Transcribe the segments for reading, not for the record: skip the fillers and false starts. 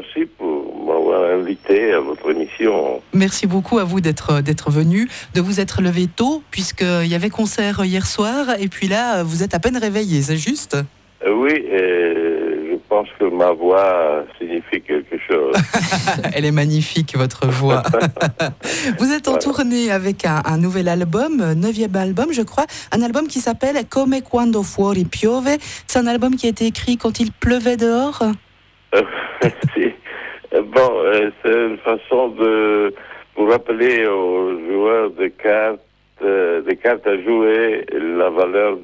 merci pour m'avoir invité à votre émission. Merci beaucoup à vous d'être venu, de vous être levé tôt, puisqu'il y avait concert hier soir, et puis là, vous êtes à peine réveillé, c'est juste? Oui, je pense que ma voix signifie quelque chose. Elle est magnifique, votre voix. Vous êtes en tournée avec un nouvel album, 9e album, je crois, un album qui s'appelle Come quando fuori piove. C'est un album qui a été écrit quand il pleuvait dehors. Si. Bon, c'est une façon de vous rappeler aux joueurs de cartes à jouer la valeur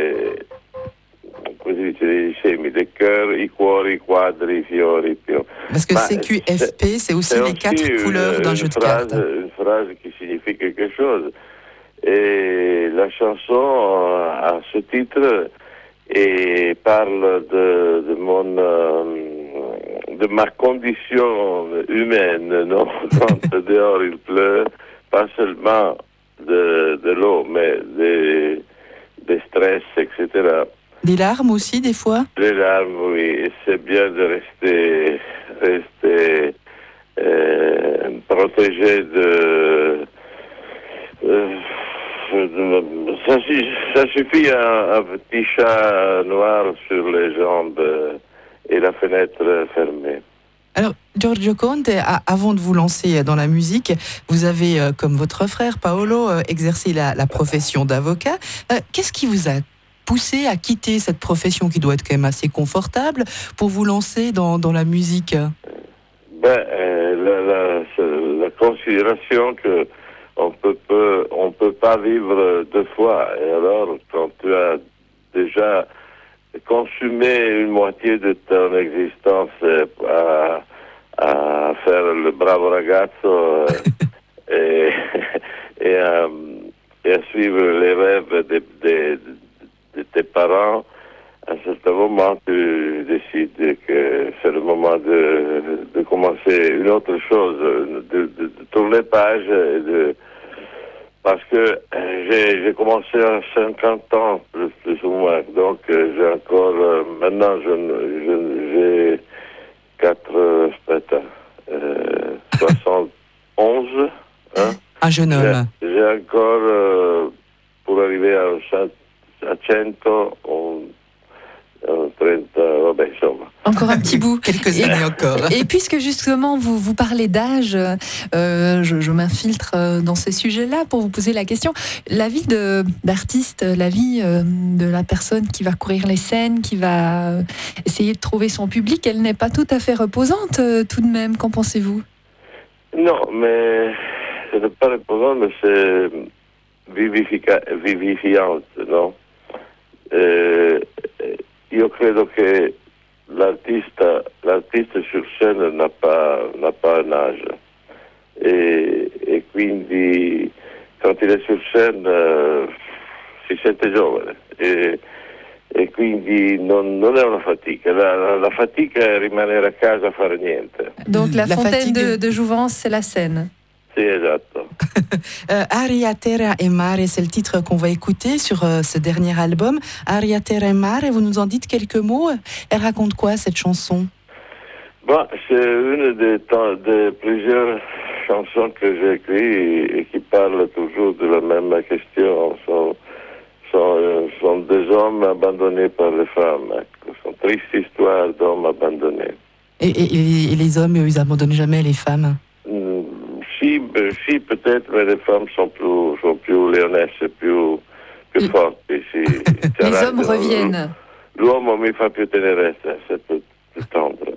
des cœurs, i cuori, i quadri, i fiori, i pioni. Parce que CQFP, c'est aussi les 4 couleurs d'un jeu de cartes. Une phrase qui signifie quelque chose. Et la chanson a ce titre et parle de ma condition humaine, non? Quand dehors il pleut, pas seulement de l'eau, mais des stress, etc. Des larmes aussi, des fois? Les larmes, oui. Et c'est bien de rester protégé ça suffit un petit chat noir sur les jambes et la fenêtre fermée. Alors, Giorgio Conte, avant de vous lancer dans la musique, vous avez, comme votre frère Paolo, exercé la profession d'avocat. Qu'est-ce qui vous a poussé à quitter cette profession qui doit être quand même assez confortable pour vous lancer dans la musique? La considération que on peut pas vivre deux fois. Et alors, quand tu as déjà consumé une moitié de ton existence à faire le bravo ragazzo et à suivre les rêves de tes parents, à un certain moment, tu décides que c'est le moment de commencer une autre chose, de tourner page, parce que j'ai commencé à 50 ans, plus ou moins, donc j'ai encore, maintenant j'ai 71, hein. Un jeune homme. J'ai encore, pour arriver à 100, 30, vabbè, insomma. Encore un petit bout. Quelques années encore. Et puisque justement vous parlez d'âge, je m'infiltre dans ces sujets-là pour vous poser la question. La vie d'artiste, la vie de la personne qui va courir les scènes, qui va essayer de trouver son public, elle n'est pas tout à fait reposante tout de même. Qu'en pensez-vous? Non, mais ce n'est pas reposant, mais c'est vivifiante, non? Io credo che l'artista sur scène n'a pas un âge e quindi quand il est sur scène si sente giovane e quindi non è una fatica, la fatica è rimanere a casa a fare niente. Donc la fontaine fatigue de jouvence, c'est la scène. Sì, esatto. Aria, terra e mare, c'est le titre qu'on va écouter sur ce dernier album. Aria, terra e mare, vous nous en dites quelques mots? Elle raconte quoi, cette chanson? Bon, c'est une de plusieurs chansons que j'ai écrites et qui parlent toujours de la même question. Sont des hommes abandonnés par les femmes. Ce sont tristes histoires d'hommes abandonnés. Et les hommes, ils abandonnent jamais les femmes? Si, peut-être, mais les femmes sont plus léonesses, plus fortes. Les hommes reviennent. L'uomo mi fa più tenerezza, c'est plus tendre.